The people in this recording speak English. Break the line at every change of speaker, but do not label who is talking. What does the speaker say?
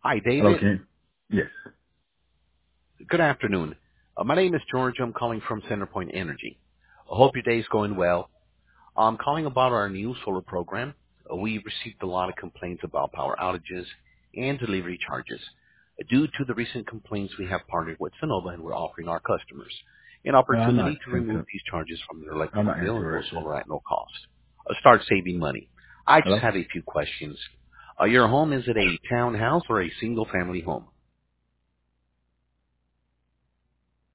Hi,
Hello,
David.
Ken. Yes.
Good afternoon. My name is George. I'm calling from CenterPoint Energy. I hope your day's going well. I'm calling about our new solar program. We received a lot of complaints about power outages and delivery charges. Due to the recent complaints, we have partnered with Sonova and we're offering our customers an
I'm
opportunity
not
to remove
into.
these charges from their
I'm
electrical
not
bill and go
interested.
solar at no cost. Start saving money. I just
Hello.
have a few questions. Your home, is it a townhouse or a single family home?